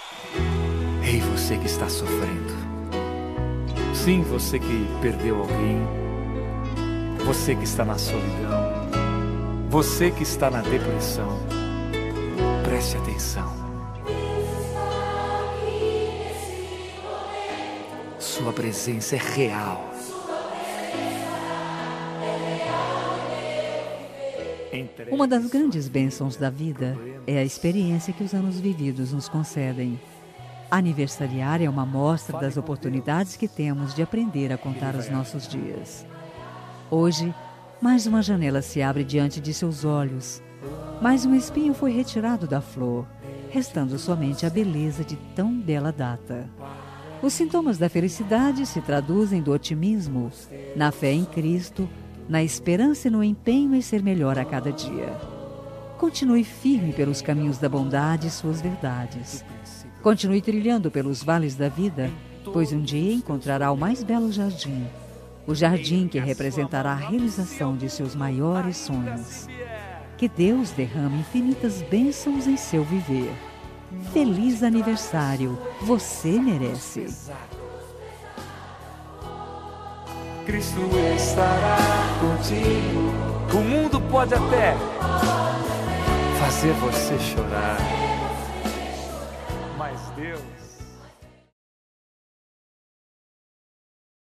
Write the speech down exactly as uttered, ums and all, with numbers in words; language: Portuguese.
Ei, você que está sofrendo. Sim, você que perdeu alguém. Você que está na solidão. Você que está na depressão. Preste atenção. Sua presença é real. Uma das grandes bênçãos da vida é a experiência que os anos vividos nos concedem. Aniversariar é uma mostra das oportunidades que temos de aprender a contar os nossos dias. Hoje, mais uma janela se abre diante de seus olhos. Mais um espinho foi retirado da flor, restando somente a beleza de tão bela data. Os sintomas da felicidade se traduzem do otimismo, na fé em Cristo, na esperança e no empenho em ser melhor a cada dia. Continue firme pelos caminhos da bondade e suas verdades. Continue trilhando pelos vales da vida, pois um dia encontrará o mais belo jardim, o jardim que representará a realização de seus maiores sonhos. Que Deus derrame infinitas bênçãos em seu viver. Feliz aniversário, você merece. Cristo estará contigo. O mundo pode até fazer você chorar, mas Deus